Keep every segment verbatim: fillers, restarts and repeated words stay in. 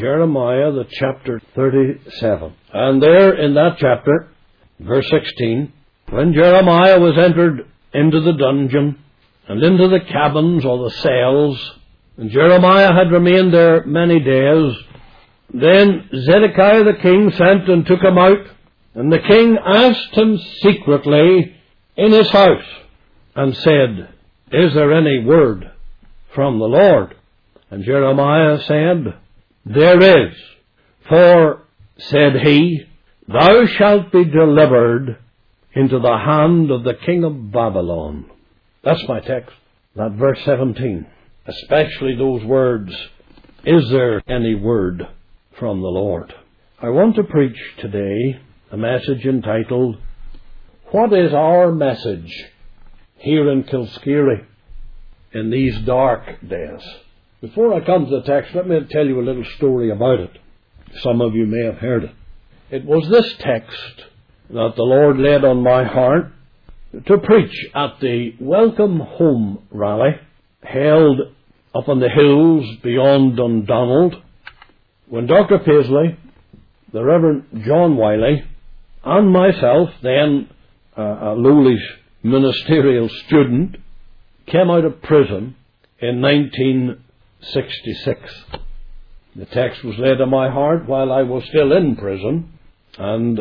Jeremiah, the chapter thirty-seven. And there in that chapter, verse sixteen, when Jeremiah was entered into the dungeon and into the cabins or the cells, and Jeremiah had remained there many days, then Zedekiah the king sent and took him out, and the king asked him secretly in his house, and said, Is there any word from the Lord? And Jeremiah said, There is. For, said he, Thou shalt be delivered into the hand of the king of Babylon. That's my text, that verse seventeen. Especially those words, Is there any word from the Lord? I want to preach today a message entitled, What is our message here in Kilskeery in these dark days? Before I come to the text, let me tell you a little story about it. Some of you may have heard it. It was this text that the Lord laid on my heart to preach at the Welcome Home rally held up on the hills beyond Dundonald, when Doctor Paisley, the Reverend John Wiley, and myself, then uh, a lowly ministerial student, came out of prison in nineteen sixty-six. The text was laid on my heart while I was still in prison, and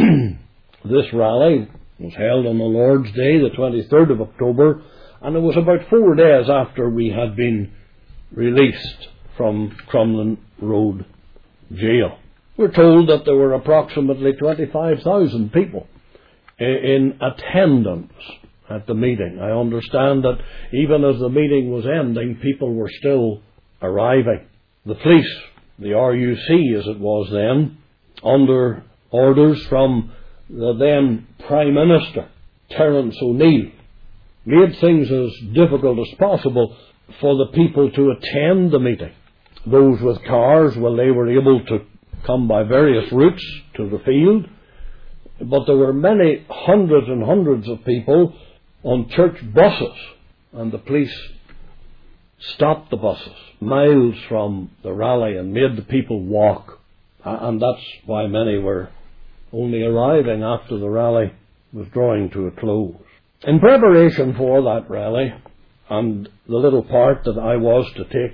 this rally was held on the Lord's Day, the twenty-third of October, and it was about four days after we had been released from Crumlin Road Jail. We're told that there were approximately twenty-five thousand people in attendance at the meeting. I understand that even as the meeting was ending, people were still arriving. The police, the R U C as it was then, under orders from the then Prime Minister, Terence O'Neill, made things as difficult as possible for the people to attend the meeting. Those with cars, well, they were able to come by various routes to the field, but there were many hundreds and hundreds of people on church buses, and the police stopped the buses miles from the rally and made the people walk, and that's why many were only arriving after the rally was drawing to a close. In preparation for that rally, and the little part that I was to take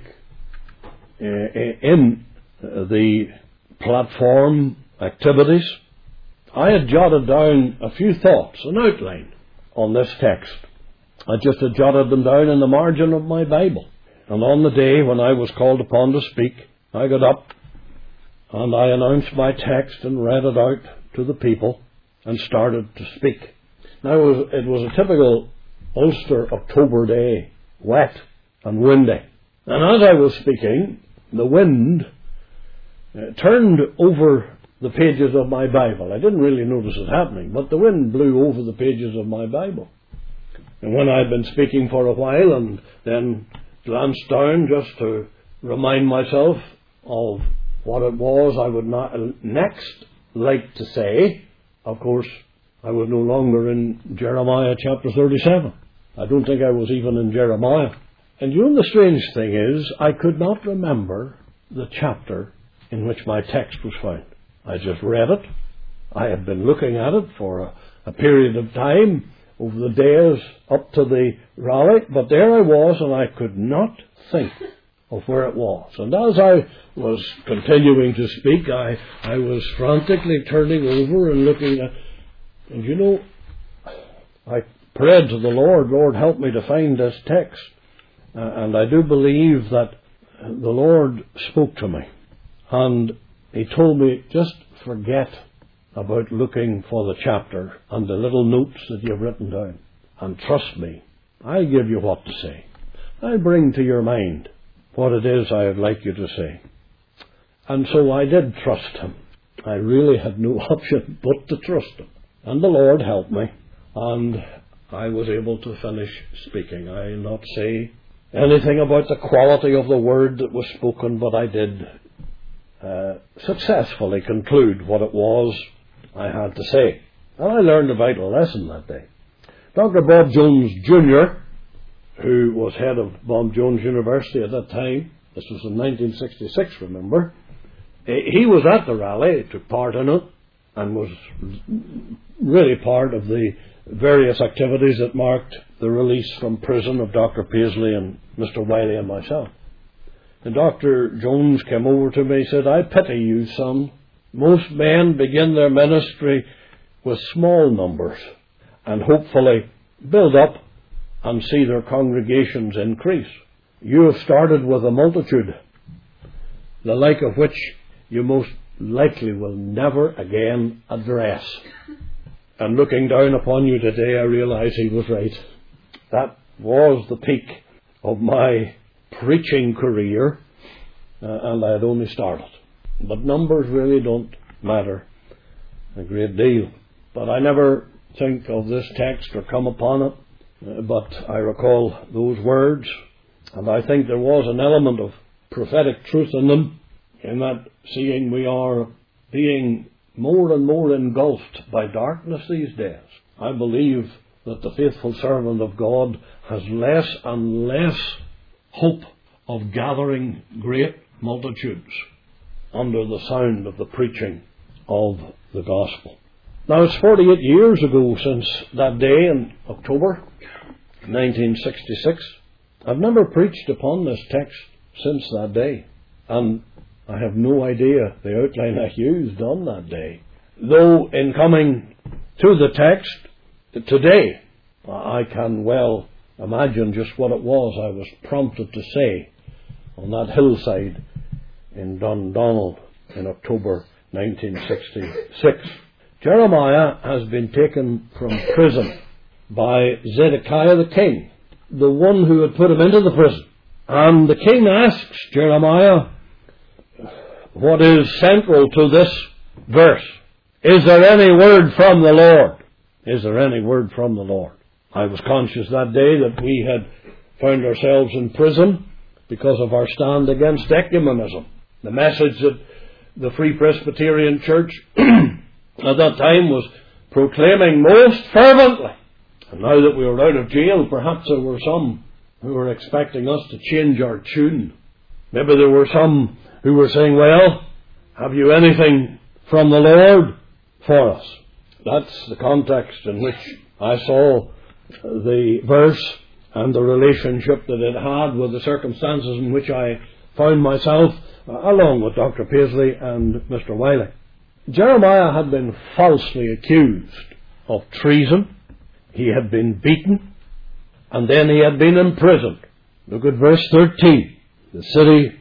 uh, in the platform activities, I had jotted down a few thoughts, an outline on this text. I just had jotted them down in the margin of my Bible. And on the day when I was called upon to speak, I got up and I announced my text and read it out to the people and started to speak. Now, it was, it was a typical Ulster October day, wet and windy. And as I was speaking, the wind uh, turned over the pages of my Bible. I didn't really notice it happening, but the wind blew over the pages of my Bible. And when I'd been speaking for a while and then glanced down just to remind myself of what it was I would not next like to say, of course, I was no longer in Jeremiah chapter thirty-seven. I don't think I was even in Jeremiah. And you know, the strange thing is, I could not remember the chapter in which my text was found. I just read it. I had been looking at it for a, a period of time over the days up to the rally, but there I was and I could not think of where it was. And as I was continuing to speak, I, I was frantically turning over and looking at, and you know, I prayed to the Lord, Lord, help me to find this text. Uh, and I do believe that the Lord spoke to me. And He told me, just forget about looking for the chapter and the little notes that you've written down. And trust me, I'll give you what to say. I'll bring to your mind what it is I'd like you to say. And so I did trust Him. I really had no option but to trust Him. And the Lord helped me. And I was able to finish speaking. I'll not say anything about the quality of the word that was spoken, but I did uh, successfully conclude what it was I had to say. And I learned a vital lesson that day. Doctor Bob Jones Junior, who was head of Bob Jones University at that time, this was in nineteen sixty-six, remember, He was at the rally, took part in it, and was really part of the various activities that marked the release from prison of Doctor Paisley and Mister Wiley and myself. And Doctor Jones came over to me and said, "I pity you, son. Most men begin their ministry with small numbers and hopefully build up and see their congregations increase. You have started with a multitude, the like of which you most likely will never again address." And looking down upon you today, I realize he was right. That was the peak of my preaching career, uh, and I had only started. But numbers really don't matter a great deal. But I never think of this text or come upon it, uh, but I recall those words, and I think there was an element of prophetic truth in them, in that seeing we are being more and more engulfed by darkness these days, I believe that the faithful servant of God has less and less hope of gathering great multitudes under the sound of the preaching of the gospel. Now, it's forty-eight years ago since that day in October nineteen sixty-six. I've never preached upon this text since that day, and I have no idea the outline I used on that day. Though in coming to the text today, I can well imagine just what it was I was prompted to say on that hillside in Dundonald in October nineteen sixty-six. Jeremiah has been taken from prison by Zedekiah the king, the one who had put him into the prison. And the king asks Jeremiah, what is central to this verse? Is there any word from the Lord? Is there any word from the Lord? I was conscious that day that we had found ourselves in prison because of our stand against ecumenism. The message that the Free Presbyterian Church at that time was proclaiming most fervently. And now that we were out of jail, perhaps there were some who were expecting us to change our tune. Maybe there were some who were saying, well, have you anything from the Lord for us? That's the context in which I saw the verse and the relationship that it had with the circumstances in which I found myself, uh, along with Doctor Paisley and Mister Wiley. Jeremiah had been falsely accused of treason. He had been beaten, and then he had been imprisoned. Look at verse thirteen. The city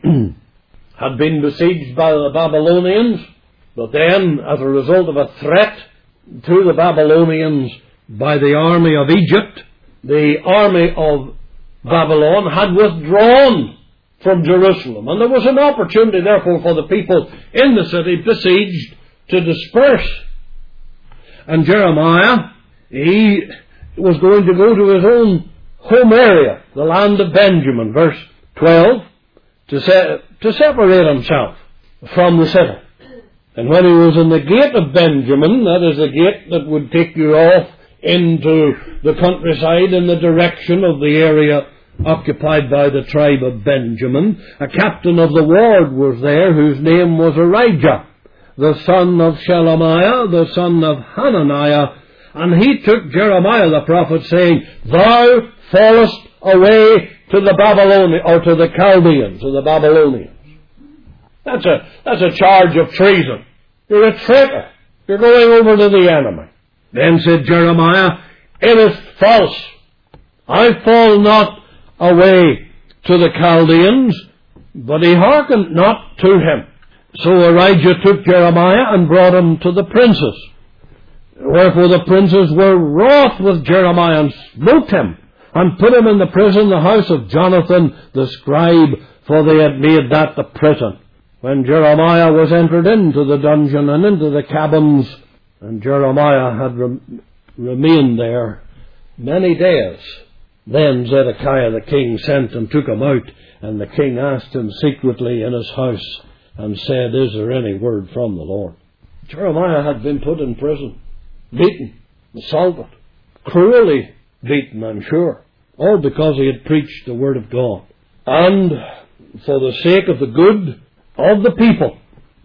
had been besieged by the Babylonians, but then, as a result of a threat to the Babylonians by the army of Egypt, the army of Babylon had withdrawn from Jerusalem. And there was an opportunity, therefore, for the people in the city besieged to disperse. And Jeremiah, he was going to go to his own home area, the land of Benjamin, verse twelve, to, se- to separate himself from the city. And when he was in the gate of Benjamin, that is the gate that would take you off into the countryside in the direction of the area occupied by the tribe of Benjamin, a captain of the ward was there whose name was Arijah, the son of Shelemiah, the son of Hananiah, and he took Jeremiah the prophet, saying, thou fallest away to the Babylonians, or to the Chaldeans, or the Babylonians. That's a, that's a charge of treason. You're a traitor. You're going over to the enemy. Then said Jeremiah, it is false. I fall not away to the Chaldeans. But he hearkened not to him. So Arijah took Jeremiah and brought him to the princes. Wherefore the princes were wroth with Jeremiah and smote him, and put him in the prison, the house of Jonathan the scribe, for they had made that the prison. When Jeremiah was entered into the dungeon and into the cabins, and Jeremiah had rem- remained there many days, then Zedekiah the king sent and took him out, and the king asked him secretly in his house, and said, is there any word from the Lord? Jeremiah had been put in prison, beaten, assaulted, cruelly beaten, I'm sure, all because he had preached the word of God. And for the sake of the good of the people,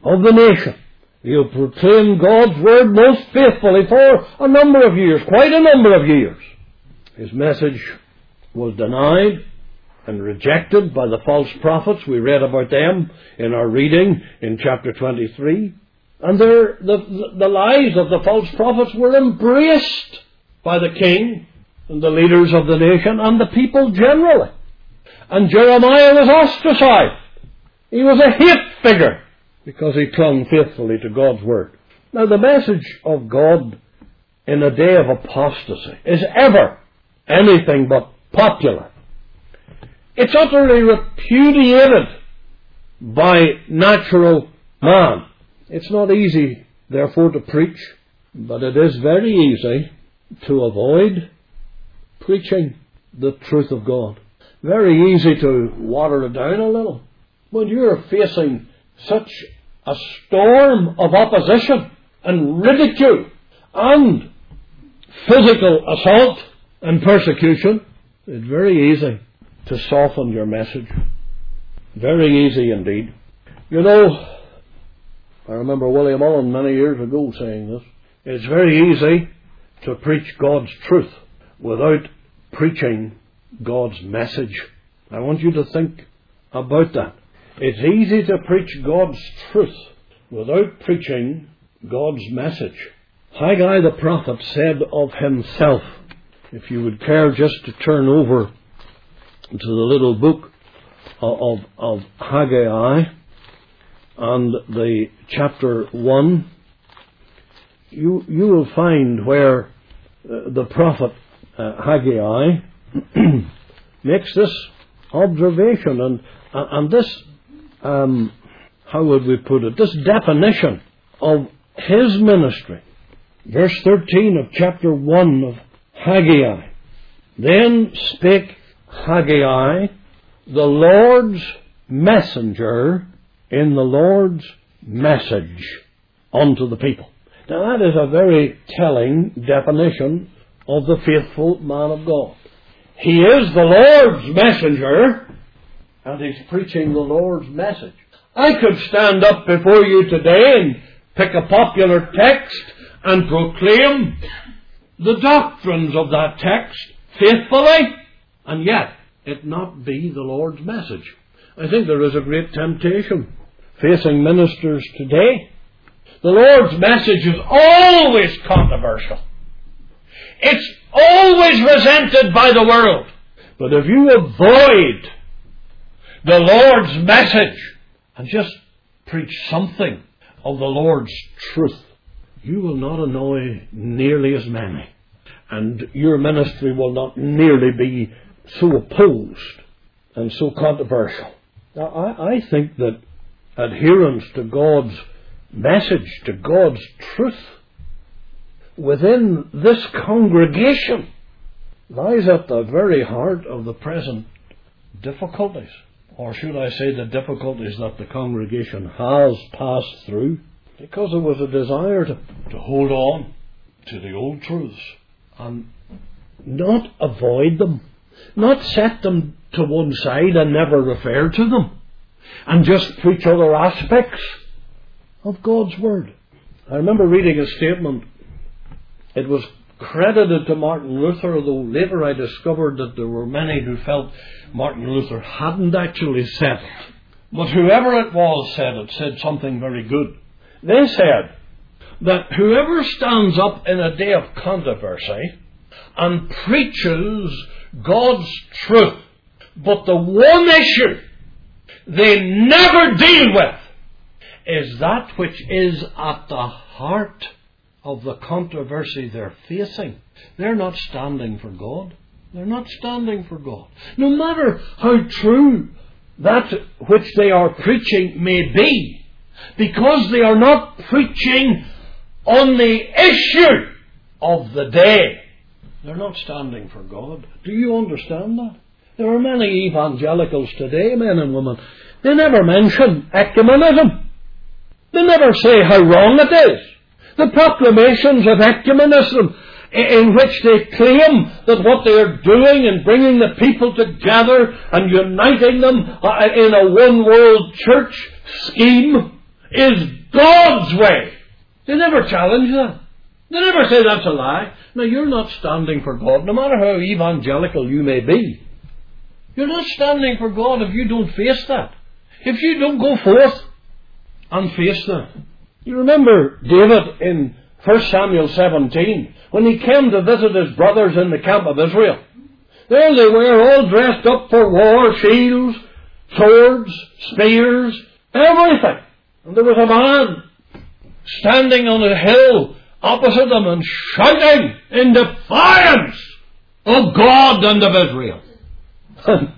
of the nation. He proclaimed God's word most faithfully for a number of years, quite a number of years. His message was denied and rejected by the false prophets. We read about them in our reading in chapter twenty-three. And the, the, the lies of the false prophets were embraced by the king and the leaders of the nation and the people generally. And Jeremiah was ostracized. He was a hate figure because he clung faithfully to God's word. Now, the message of God in a day of apostasy is ever anything but popular. It's utterly repudiated by natural man. It's not easy, therefore, to preach, but it is very easy to avoid preaching the truth of God. Very easy to water it down a little. When you're facing such a storm of opposition and ridicule and physical assault and persecution, it's very easy to soften your message. Very easy indeed. You know, I remember William Mullen many years ago saying this. It's very easy to preach God's truth without preaching God's message. I want you to think about that. It's easy to preach God's truth without preaching God's message. Haggai the prophet said of himself, if you would care just to turn over to the little book of, of Haggai and the chapter one, you you will find where uh, the prophet uh, Haggai makes this observation and and this um, how would we put it, this definition of his ministry. Verse thirteen of chapter one of Haggai. Then spake Haggai, the Lord's messenger, in the Lord's message unto the people. Now that is a very telling definition of the faithful man of God. He is the Lord's messenger, and he's preaching the Lord's message. I could stand up before you today and pick a popular text and proclaim the doctrines of that text faithfully, and yet it not be the Lord's message. I think there is a great temptation facing ministers today. The Lord's message is always controversial. It's always resented by the world. But if you avoid the Lord's message and just preach something of the Lord's truth, you will not annoy nearly as many. And your ministry will not nearly be so opposed and so controversial. Now, I, I think that adherence to God's message, to God's truth, within this congregation lies at the very heart of the present difficulties. Or should I say the difficulties that the congregation has passed through, because there was a desire to, to hold on to the old truths and not avoid them, not set them to one side and never refer to them, and just preach other aspects of God's Word. I remember reading a statement. It was credited to Martin Luther, although later I discovered that there were many who felt Martin Luther hadn't actually said it. But whoever it was said it, said something very good. They said that whoever stands up in a day of controversy and preaches God's truth, but the one issue they never deal with is that which is at the heart of the controversy they're facing, they're not standing for God. They're not standing for God. No matter how true that which they are preaching may be, because they are not preaching on the issue of the day, they're not standing for God. Do you understand that? There are many evangelicals today, men and women, they never mention ecumenism. They never say how wrong it is. The proclamations of ecumenism, in which they claim that what they are doing in bringing the people together and uniting them in a one-world church scheme is God's way. They never challenge that. They never say that's a lie. Now, you're not standing for God, no matter how evangelical you may be. You're not standing for God if you don't face that. If you don't go forth and face that. You remember David in First Samuel seventeen, when he came to visit his brothers in the camp of Israel. There they were, all dressed up for war, shields, swords, spears, everything. And there was a man standing on a hill opposite them and shouting in defiance of God and of Israel. And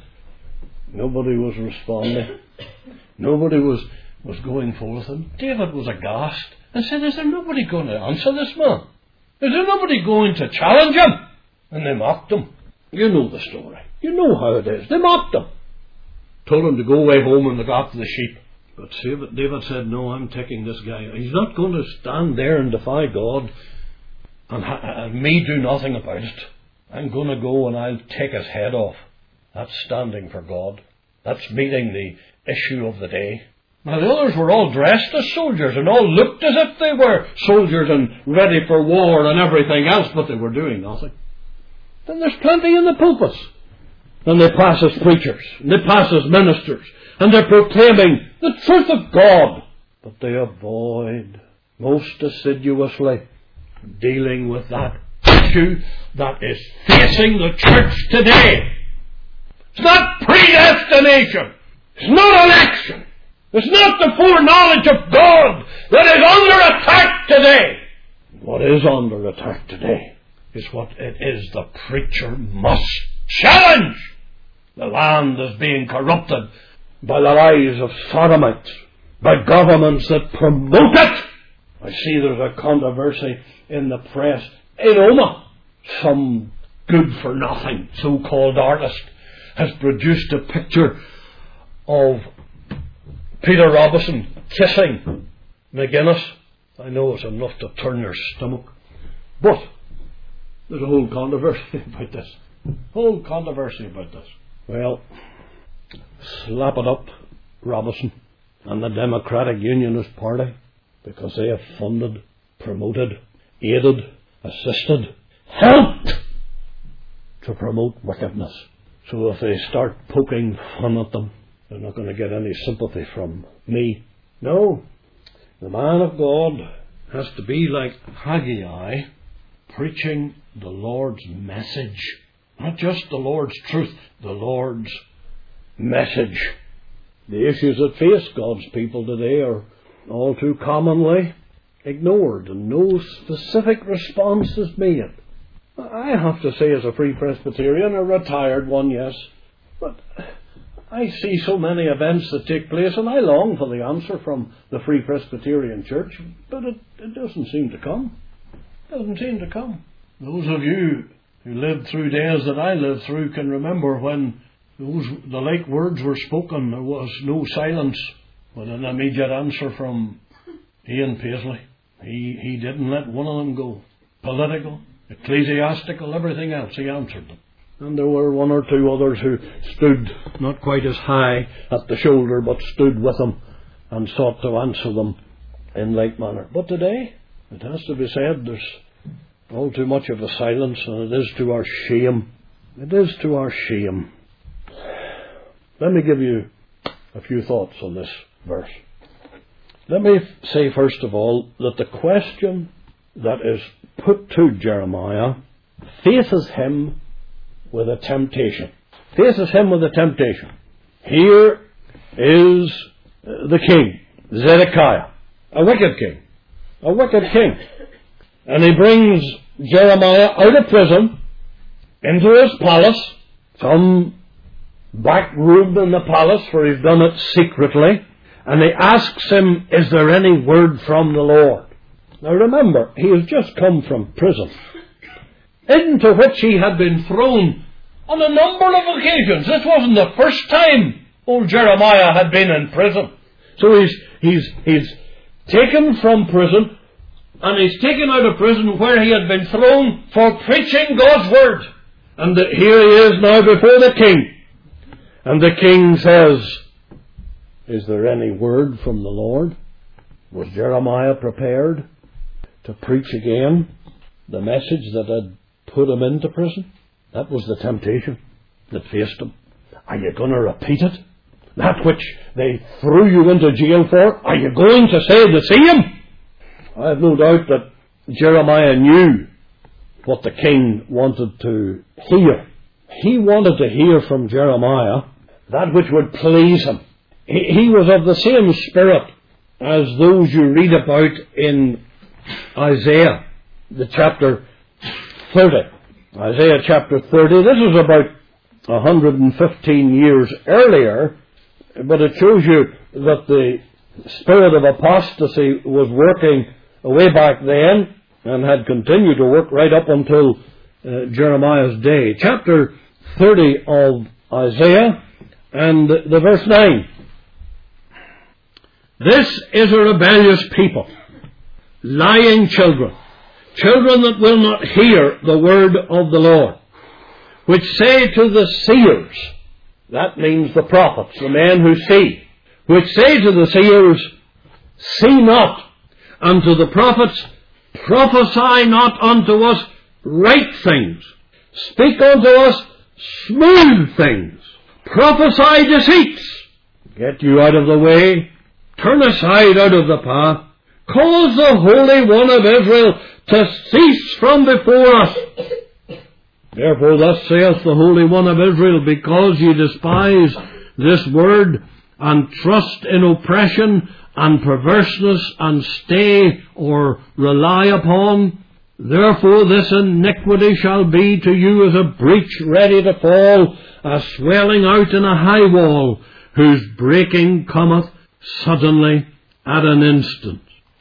nobody was responding. Nobody was, was going forth. And David was aghast and said, is there nobody going to answer this man? Is there nobody going to challenge him? And they mocked him. You know the story. You know how it is. They mocked him. Told him to go away home and look after the sheep. But David said, no, I'm taking this guy. He's not going to stand there and defy God and, ha- and me do nothing about it. I'm going to go and I'll take his head off. That's standing for God. That's meeting the issue of the day. Now the others were all dressed as soldiers and all looked as if they were soldiers and ready for war and everything else, but they were doing nothing. Then there's plenty in the pulpits. And they pass as preachers, and they pass as ministers, and they're proclaiming the truth of God. But they avoid most assiduously dealing with that issue that is facing the church today. It's not predestination. It's not election. It's not the foreknowledge of God that is under attack today. What is under attack today is what it is the preacher must challenge. The land is being corrupted by the rise of sodomites, by governments that promote it. I see there's a controversy in the press in Oma. Some good-for-nothing so-called artist has produced a picture of Peter Robinson kissing McGuinness. I know it's enough to turn your stomach. But there's a whole controversy about this. Whole controversy about this. Well, slap it up, Robinson and the Democratic Unionist Party, because they have funded, promoted, aided, assisted, helped to promote wickedness. So if they start poking fun at them, they're not going to get any sympathy from me. No, the man of God has to be like Haggai, preaching the Lord's message. Not just the Lord's truth, the Lord's message. The issues that face God's people today are all too commonly ignored and no specific response is made. I have to say, as a Free Presbyterian, a retired one, yes, but I see so many events that take place and I long for the answer from the Free Presbyterian Church, but it, it doesn't seem to come. It doesn't seem to come. Those of you who lived through days that I lived through can remember when those the like words were spoken. There was no silence with an immediate answer from Ian Paisley. He, he didn't let one of them go. Political, ecclesiastical, everything else, he answered them. And there were one or two others who stood not quite as high at the shoulder, but stood with him and sought to answer them in like manner. But today, it has to be said, there's all too much of a silence, and it is to our shame. It is to our shame. Let me give you a few thoughts on this verse. Let me say first of all that the question that is put to Jeremiah faces him with a temptation. Faces him with a temptation. Here is the king, Zedekiah, a wicked king. A wicked king. And he brings Jeremiah out of prison into his palace, some back room in the palace where he's done it secretly, and he asks him, is there any word from the Lord? Now remember, he has just come from prison, into which he had been thrown on a number of occasions. This wasn't the first time old Jeremiah had been in prison. So he's, he's, he's taken from prison, and he's taken out of prison where he had been thrown for preaching God's word. And the, here he is now before the king. And the king says, is there any word from the Lord? Was Jeremiah prepared to preach again the message that had put him into prison? That was the temptation that faced him. Are you going to repeat it? That which they threw you into jail for? Are you going to say the same? I have no doubt that Jeremiah knew what the king wanted to hear. He wanted to hear from Jeremiah that which would please him. He, he was of the same spirit as those you read about in Isaiah, the chapter thirty. Isaiah chapter thirty. This is about one hundred fifteen years earlier, but it shows you that the spirit of apostasy was working way back then and had continued to work right up until uh, Jeremiah's day. Chapter thirty of Isaiah and the verse nine. This is a rebellious people, lying children, children that will not hear the word of the Lord, which say to the seers, that means the prophets, the men who see, which say to the seers, see not, and to the prophets, prophesy not unto us right things, speak unto us smooth things, prophesy deceits, get you out of the way, turn aside out of the path, cause the Holy One of Israel to cease from before us. Therefore thus saith the Holy One of Israel, because ye despise this word, and trust in oppression, and perverseness, and stay or rely upon, therefore this iniquity shall be to you as a breach ready to fall, a swelling out in a high wall, whose breaking cometh suddenly at an instant.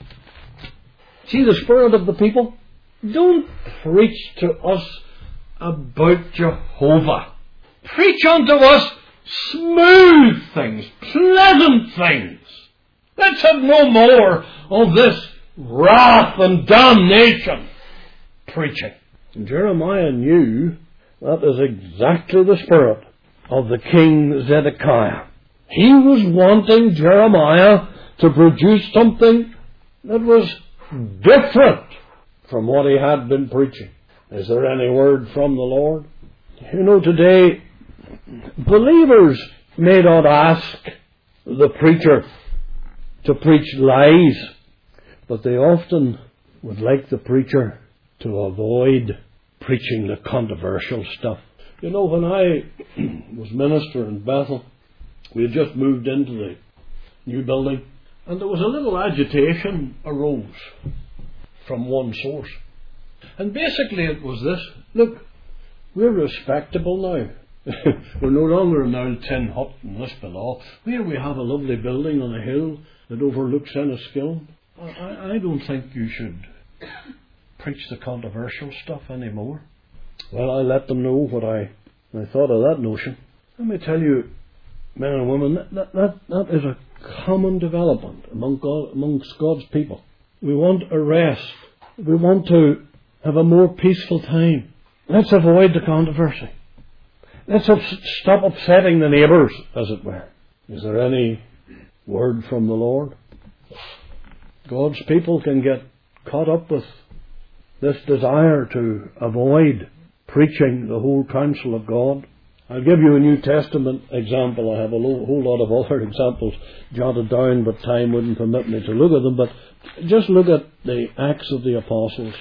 See the spirit of the people? Don't preach to us about Jehovah. Preach unto us smooth things, pleasant things. Let's have no more of this wrath and damnation preaching. And Jeremiah knew that is exactly the spirit of the king Zedekiah. He was wanting Jeremiah to produce something that was different from what he had been preaching. Is there any word from the Lord? You know, today, believers may not ask the preacher to preach lies, but they often would like the preacher to avoid preaching the controversial stuff. You know, when I was minister in Bethel, we had just moved into the new building, and there was a little agitation arose from one source. And basically it was this: look, we're respectable now. We're no longer an old tin hut in Lisbon. Here we have a lovely building on a hill that overlooks Enniskillen. I, I don't think you should preach the controversial stuff anymore. Well, I let them know what I, I thought of that notion. Let me tell you, men and women, that, that, that is a common development among God, amongst God's people. We want a rest. We want to have a more peaceful time. Let's avoid the controversy. Let's ups- stop upsetting the neighbours, as it were. Is there any word from the Lord? God's people can get caught up with this desire to avoid preaching the whole counsel of God. I'll give you a New Testament example. I have a lo- whole lot of other examples jotted down, but time wouldn't permit me to look at them. But just look at the Acts of the Apostles.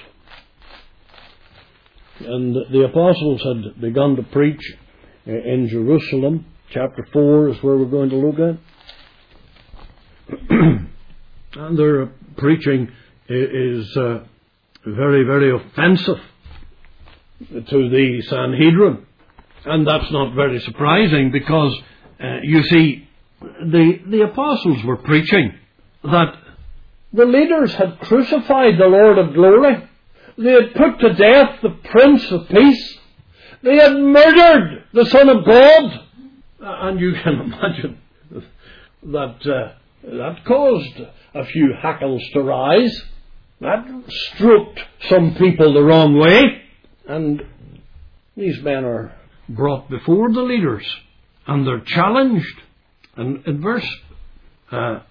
And the apostles had begun to preach in Jerusalem. Chapter four is where we're going to look at. And their preaching is uh, very, very offensive to the Sanhedrin. And that's not very surprising, because, uh, you see, the, the apostles were preaching that the leaders had crucified the Lord of glory. They had put to death the Prince of Peace. They had murdered the Son of God. And you can imagine that uh, that caused a few hackles to rise. That stroked some people the wrong way. And these men are brought before the leaders, and they're challenged. And in verse uh,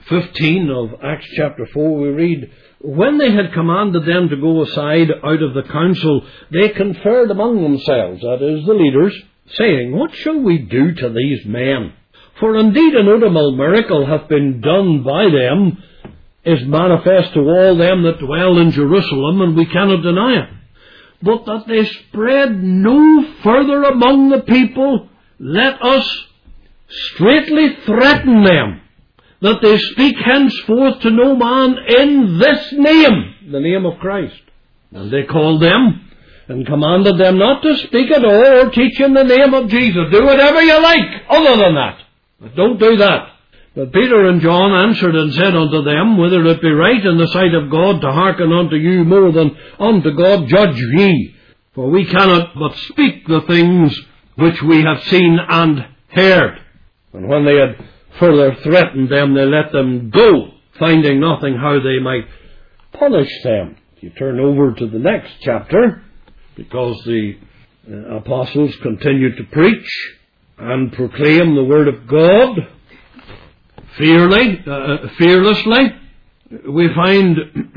fifteen of Acts chapter four, we read, "When they had commanded them to go aside out of the council, they conferred among themselves," that is, the leaders, "saying, What shall we do to these men? For indeed a notable miracle hath been done by them, is manifest to all them that dwell in Jerusalem, and we cannot deny it. But that they spread no further among the people, let us straitly threaten them, that they speak henceforth to no man in this name," the name of Christ. And they called them and commanded them not to speak at all or teach in the name of Jesus. Do whatever you like other than that, but don't do that. But Peter and John answered and said unto them, Whether it be right in the sight of God to hearken unto you more than unto God, judge ye. For we cannot but speak the things which we have seen and heard. And when they had further threatened them, they let them go, finding nothing how they might punish them. If you turn over to the next chapter, because the uh, apostles continued to preach and proclaim the word of God fearly, uh, fearlessly, we find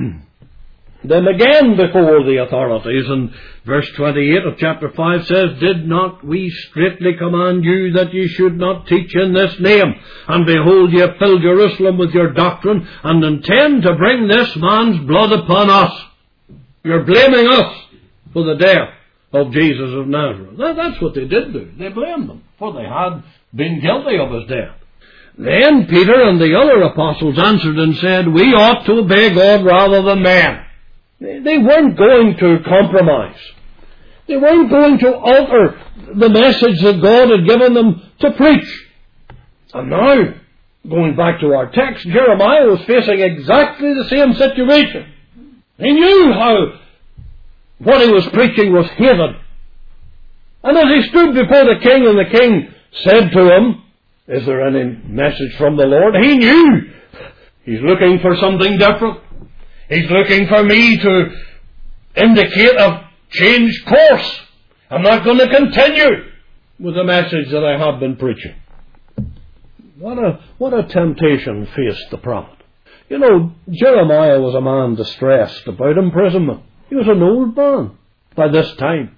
them again before the authorities. And verse twenty-eight of chapter five says, "Did not we straitly command you that ye should not teach in this name? And behold, ye fill Jerusalem with your doctrine, and intend to bring this man's blood upon us." You're blaming us for the death of Jesus of Nazareth. That, that's what they did do. They blamed them, for they had been guilty of his death. Then Peter and the other apostles answered and said, "We ought to obey God rather than men." They weren't going to compromise. They weren't going to alter the message that God had given them to preach. And now, going back to our text, Jeremiah was facing exactly the same situation. He knew how what he was preaching was hated. And as he stood before the king, and the king said to him, "Is there any message from the Lord?" He knew he's looking for something different. He's looking for me to indicate a changed course. I'm not going to continue with the message that I have been preaching. What a, what a temptation faced the prophet. You know, Jeremiah was a man distressed about imprisonment. He was an old man by this time.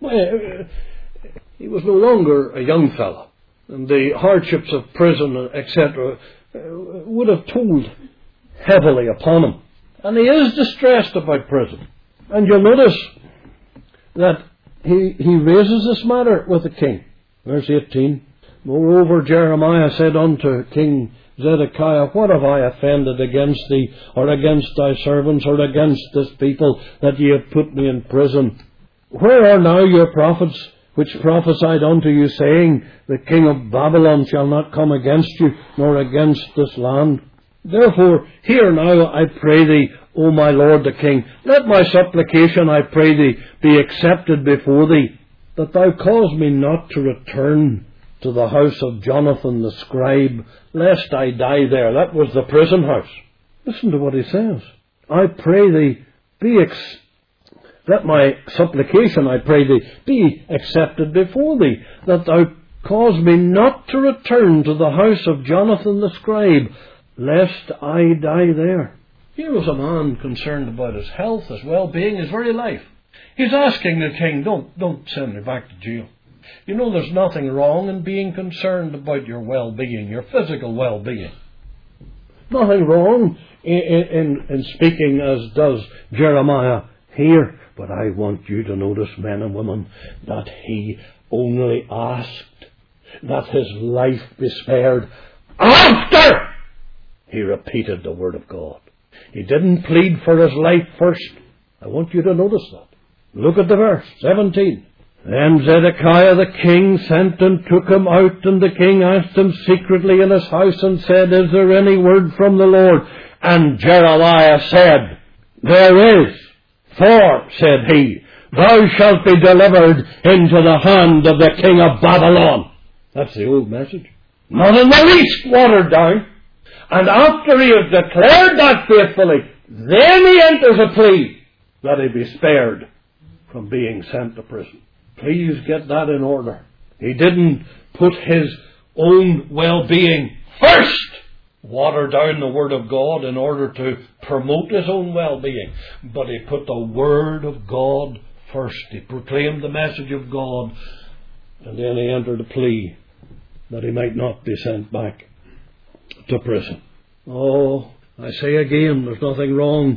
He was no longer a young fellow. And the hardships of prison, et cetera, would have told heavily upon him. And he is distressed about prison. And you'll notice that he, he raises this matter with the king. Verse eighteen, "Moreover Jeremiah said unto King Zedekiah, What have I offended against thee, or against thy servants, or against this people, that ye have put me in prison? Where are now your prophets, which prophesied unto you, saying, The king of Babylon shall not come against you, nor against this land? Therefore, hear now, I pray thee, O my lord the king, let my supplication, I pray thee, be accepted before thee, that thou cause me not to return to the house of Jonathan the scribe, lest I die there." That was the prison house. Listen to what he says. "I pray thee, be ex- let my supplication, I pray thee, be accepted before thee, that thou cause me not to return to the house of Jonathan the scribe, lest I die there." Here was a man concerned about his health, his well-being, his very life. He's asking the king, don't, don't send me back to jail. You know, there's nothing wrong in being concerned about your well-being, your physical well-being. Nothing wrong in, in, in speaking as does Jeremiah here. But I want you to notice, men and women, that he only asked that his life be spared after he repeated the word of God. He didn't plead for his life first. I want you to notice that. Look at the verse, seventeen. "Then Zedekiah the king sent and took him out, and the king asked him secretly in his house, and said, Is there any word from the Lord? And Jeremiah said, There is. For, said he, thou shalt be delivered into the hand of the king of Babylon." That's the old message. Not in the least watered down. And after he has declared that faithfully, then he enters a plea that he be spared from being sent to prison. Please get that in order. He didn't put his own well-being first. water down the Word of God in order to promote his own well-being. But he put the Word of God first. He proclaimed the message of God, and then he entered a plea that he might not be sent back to prison. Oh, I say again, there's nothing wrong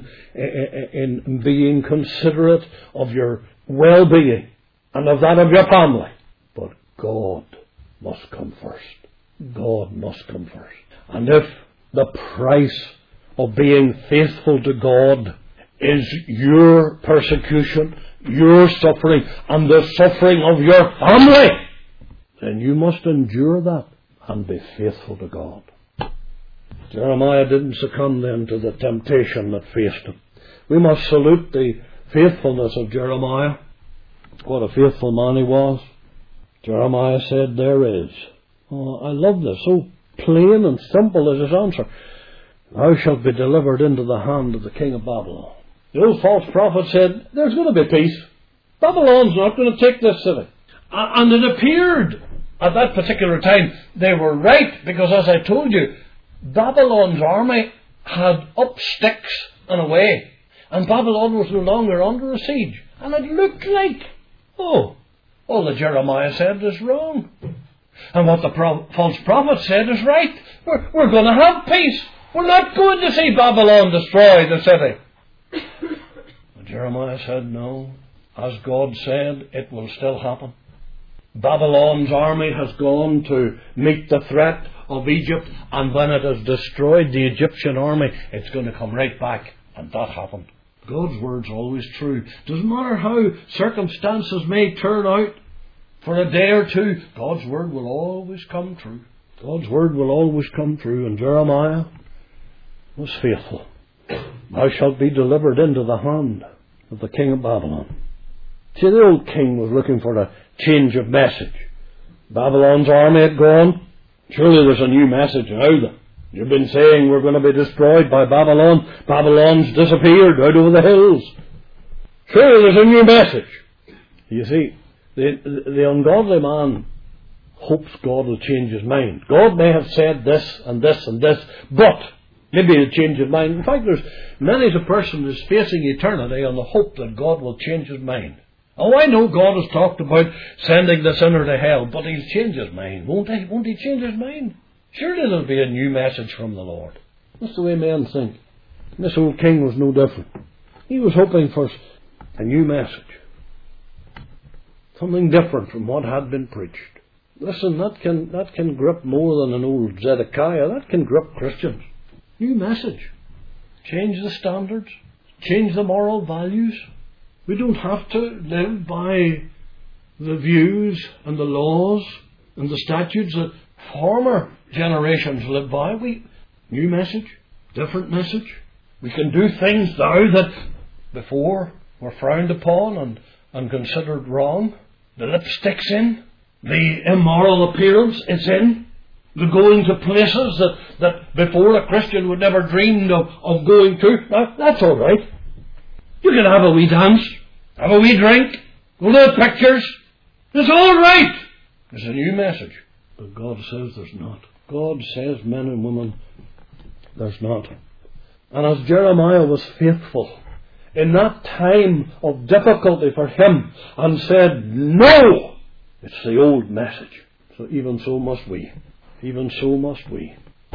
in being considerate of your well-being and of that of your family. But God must come first. God must come first. And if the price of being faithful to God is your persecution, your suffering, and the suffering of your family, then you must endure that and be faithful to God. Jeremiah didn't succumb then to the temptation that faced him. We must salute the faithfulness of Jeremiah. What a faithful man he was. Jeremiah said, there is. Oh, I love this. So plain and simple is his answer. Thou shalt be delivered into the hand of the king of Babylon. The old false prophet said, there's going to be peace. Babylon's not going to take this city. And it appeared at that particular time they were right, because as I told you, Babylon's army had up sticks and away, and Babylon was no longer under a siege. And it looked like, oh, all that Jeremiah said is wrong. And what the pro- false prophet said is right. We're, we're going to have peace. We're not going to see Babylon destroy the city. But Jeremiah said, no. As God said, it will still happen. Babylon's army has gone to meet the threat of Egypt, and when it has destroyed the Egyptian army, it's going to come right back. And that happened. God's word's always true. Doesn't matter how circumstances may turn out for a day or two, God's word will always come true. God's word will always come true. And Jeremiah was faithful. Thou shalt be delivered into the hand of the king of Babylon. See, the old king was looking for a change of message. Babylon's army had gone. Surely there's a new message now then. You've been saying we're going to be destroyed by Babylon. Babylon's disappeared out over the hills. Surely there's a new message. You see, the, the ungodly man hopes God will change his mind. God may have said this and this and this, but maybe he'll change his mind. In fact, there's many a person who's facing eternity on the hope that God will change his mind. Oh, I know God has talked about sending the sinner to hell, but he'll change his mind. Won't he? Won't he change his mind? Surely there'll be a new message from the Lord. That's the way men think. And this old king was no different. He was hoping for a new message. Something different from what had been preached. Listen, that can, that can grip more than an old Zedekiah. That can grip Christians. New message. Change the standards. Change the moral values. We don't have to live by the views and the laws and the statutes that former generations lived by. We new message, different message. We can do things now that before were frowned upon and, and considered wrong. The lipstick's in. The immoral appearance is in. The going to places that, that before a Christian would never dreamed of, of going to. Now, that's all right. You can have a wee dance, have a wee drink, go to the pictures. It's all right. There's a new message. But God says there's not. God says, men and women, there's not. And as Jeremiah was faithful in that time of difficulty for him and said, no, it's the old message. So even so must we. Even so must we.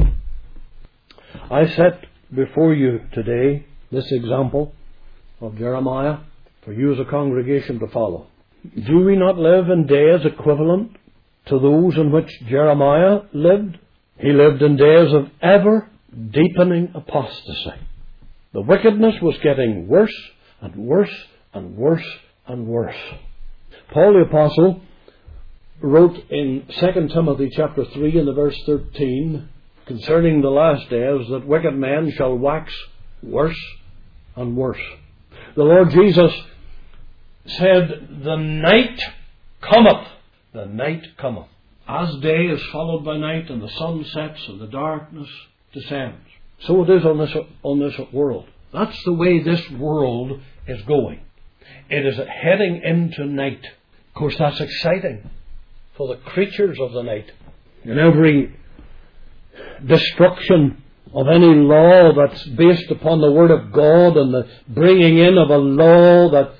I set before you today this example of Jeremiah for you as a congregation to follow. Do we not live in days equivalent to those in which Jeremiah lived? He lived in days of ever deepening apostasy. The wickedness was getting worse and worse and worse and worse. Paul the Apostle wrote in Second Timothy chapter three and the verse thirteen concerning the last days that wicked men shall wax worse and worse. The Lord Jesus said, the night cometh, the night cometh. As day is followed by night and the sun sets and the darkness descends. So it is on this, on this world. That's the way this world is going. It is heading into night. Of course, that's exciting for the creatures of the night. And every destruction of any law that's based upon the Word of God and the bringing in of a law that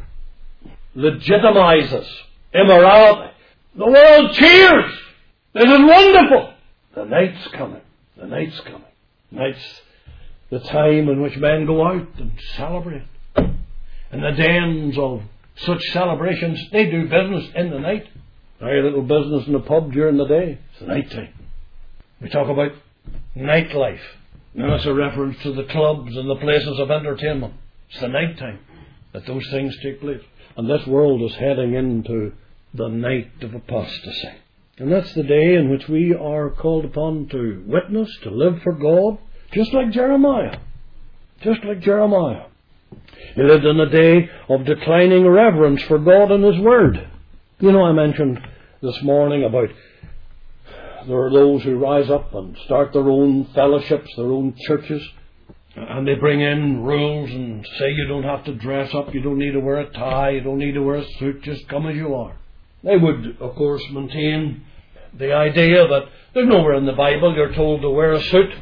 legitimizes immorality. The world cheers. This is wonderful. The night's coming. The night's coming. Night's the time in which men go out and celebrate. In the dens of such celebrations, they do business in the night. Very little business in the pub during the day. It's the night time. We talk about nightlife. Now it's a reference to the clubs and the places of entertainment. It's the night time that those things take place. And this world is heading into the night of apostasy. And that's the day in which we are called upon to witness, to live for God, just like Jeremiah. Just like Jeremiah. He lived in a day of declining reverence for God and His Word. You know, I mentioned this morning about there are those who rise up and start their own fellowships, their own churches, and they bring in rules and say you don't have to dress up, you don't need to wear a tie, you don't need to wear a suit, just come as you are. They would, of course, maintain the idea that there's nowhere in the Bible you're told to wear a suit.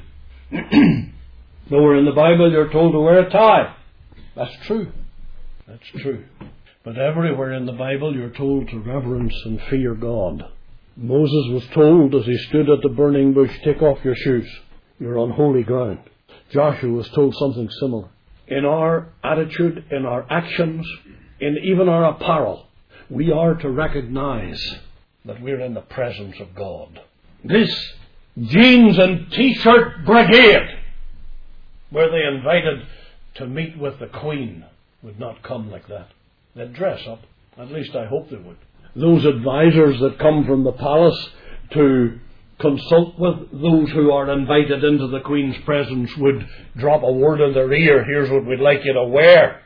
Nowhere in the Bible you're told to wear a tie. That's true. That's true. But everywhere in the Bible you're told to reverence and fear God. Moses was told as he stood at the burning bush, take off your shoes. You're on holy ground. Joshua was told something similar. In our attitude, in our actions, in even our apparel, we are to recognize that we're in the presence of God. This jeans and t-shirt brigade, were they invited to meet with the Queen, would not come like that. They'd dress up. At least I hope they would. Those advisors that come from the palace to consult with those who are invited into the Queen's presence would drop a word in their ear. Here's what we'd like you to wear.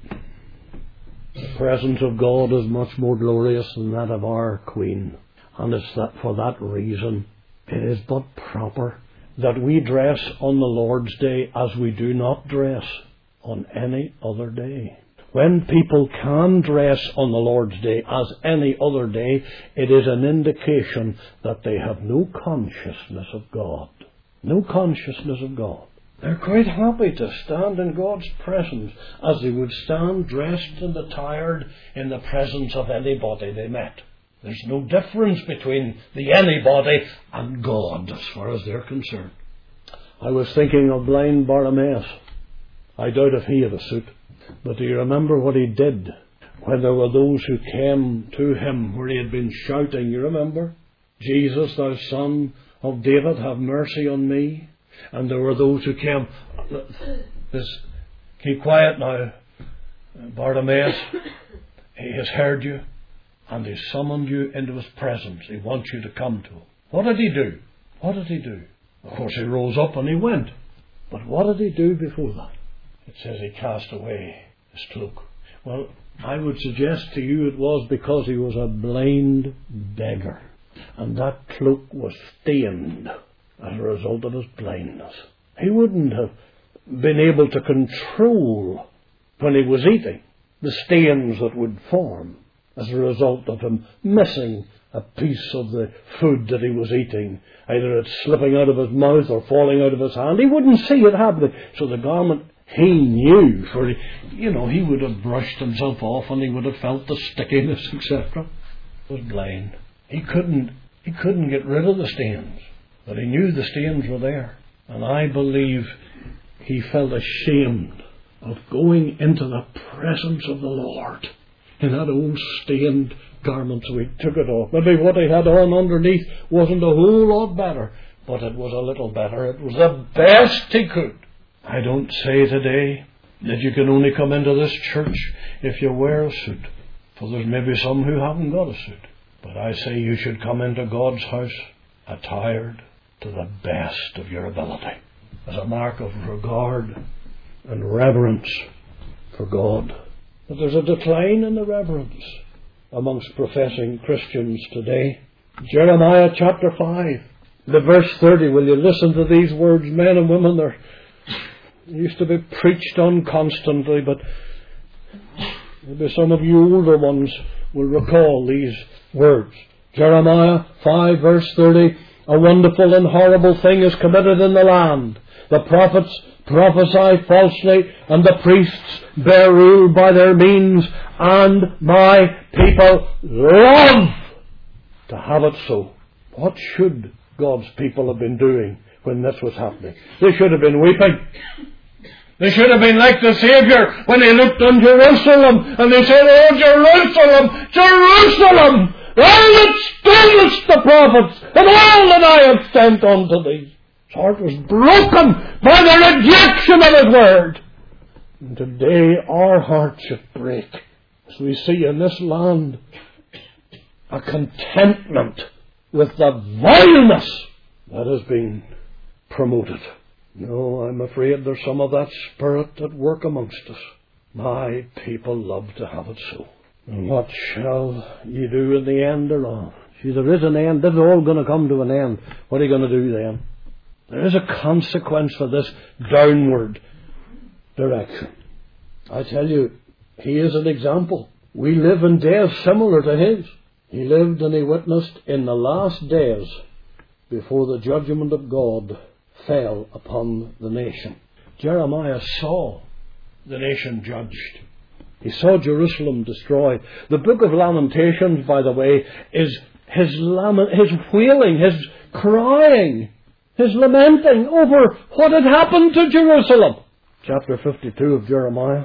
The presence of God is much more glorious than that of our Queen. And it's that for that reason it is but proper that we dress on the Lord's Day as we do not dress on any other day. When people can dress on the Lord's Day as any other day, it is an indication that they have no consciousness of God. No consciousness of God. They're quite happy to stand in God's presence as they would stand dressed and attired in the presence of anybody they met. There's no difference between the anybody and God as far as they're concerned. I was thinking of blind Bartimaeus. I doubt if he had a suit. But do you remember what he did when there were those who came to him where he had been shouting? You remember? Jesus, thou Son of David, have mercy on me. And there were those who came. This, keep quiet now, Bartimaeus. He has heard you and he summoned you into his presence. He wants you to come to him. What did he do? What did he do? Of course he rose up and he went. But what did he do before that? It says he cast away his cloak. Well, I would suggest to you it was because he was a blind beggar. And that cloak was stained as a result of his blindness. He wouldn't have been able to control, when he was eating, the stains that would form as a result of him missing a piece of the food that he was eating. Either it's slipping out of his mouth or falling out of his hand. He wouldn't see it happening. So the garment, he knew, for he, you know, he would have brushed himself off and he would have felt the stickiness, et cetera. He was blind. He couldn't, he couldn't get rid of the stains, but he knew the stains were there. And I believe he felt ashamed of going into the presence of the Lord in that old stained garment, so he took it off. Maybe what he had on underneath wasn't a whole lot better, but it was a little better. It was the best he could. I don't say today that you can only come into this church if you wear a suit, for there's maybe some who haven't got a suit. But I say you should come into God's house attired to the best of your ability, as a mark of regard and reverence for God. But there's a decline in the reverence amongst professing Christians today. Jeremiah chapter five, the verse thirty. Will you listen to these words, men and women? They're used to be preached on constantly, but maybe some of you older ones will recall these words. Jeremiah five verse thirty. A wonderful and horrible thing is committed in the land. The prophets prophesy falsely, and the priests bear rule by their means, and my people love to have it so. What should God's people have been doing when this was happening? They should have been weeping. They should have been like the Saviour when he looked on Jerusalem and they said, "Oh, Jerusalem, Jerusalem, thou that stonest the prophets and all that I have sent unto thee." His heart was broken by the rejection of his word. And today our hearts should break as we see in this land a contentment with the vileness that has been promoted. No, I'm afraid there's some of that spirit at work amongst us. My people love to have it so. And what shall you do in the end thereof? See, there is an end. This is all going to come to an end. What are you going to do then? There is a consequence for this downward direction. I tell you, he is an example. We live in days similar to his. He lived and he witnessed in the last days before the judgment of God fell upon the nation. Jeremiah saw the nation judged. He saw Jerusalem destroyed. The book of Lamentations, by the way, is his lament, his wailing, his crying, his lamenting over what had happened to Jerusalem. Chapter fifty-two of Jeremiah.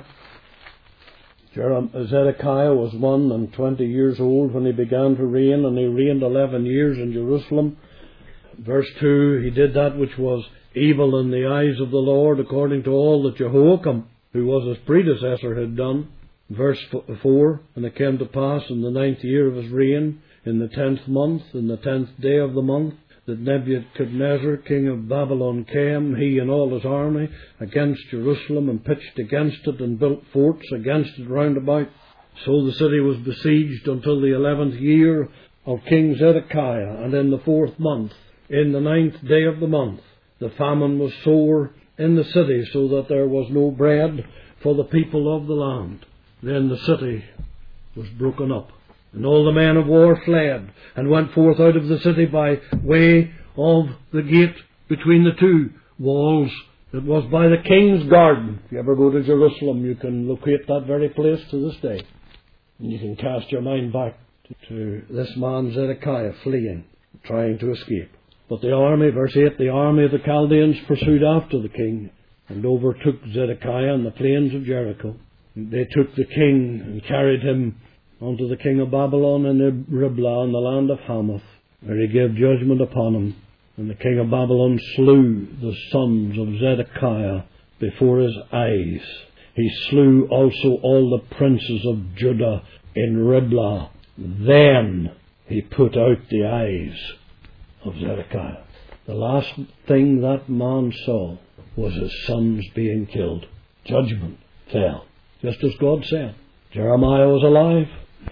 Zedekiah was one and twenty years old when he began to reign, and he reigned eleven years in Jerusalem. Verse two, he did that which was evil in the eyes of the Lord, according to all that Jehoiakim, who was his predecessor, had done. Verse four, and it came to pass in the ninth year of his reign, in the tenth month, in the tenth day of the month, that Nebuchadnezzar, king of Babylon, came, he and all his army, against Jerusalem, and pitched against it, and built forts against it round about. So the city was besieged until the eleventh year of King Zedekiah, and in the fourth month, in the ninth day of the month, the famine was sore in the city, so that there was no bread for the people of the land. Then the city was broken up, and all the men of war fled, and went forth out of the city by way of the gate between the two walls. It was by the king's garden. If you ever go to Jerusalem, you can locate that very place to this day. And you can cast your mind back to this man Zedekiah fleeing, trying to escape. But the army, verse eight, the army of the Chaldeans pursued after the king, and overtook Zedekiah in the plains of Jericho. They took the king and carried him unto the king of Babylon in Riblah in the land of Hamath, where he gave judgment upon him. And the king of Babylon slew the sons of Zedekiah before his eyes. He slew also all the princes of Judah in Riblah. Then he put out the eyes of Zedekiah. The last thing that man saw was his sons being killed. Judgment fell, just as God said. Jeremiah was alive,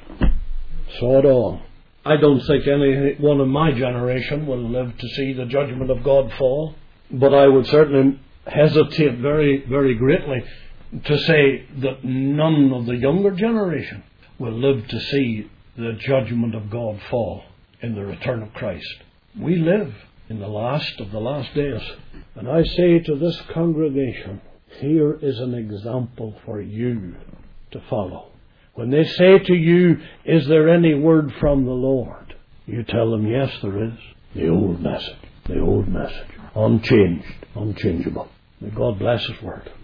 saw it all. I don't think anyone in my generation will live to see the judgment of God fall, but I would certainly hesitate very, very greatly to say that none of the younger generation will live to see the judgment of God fall in the return of Christ. We live in the last of the last days. And I say to this congregation, here is an example for you to follow. When they say to you, is there any word from the Lord? You tell them, yes, there is. The old message. The old message. Unchanged. Unchangeable. May God bless His word.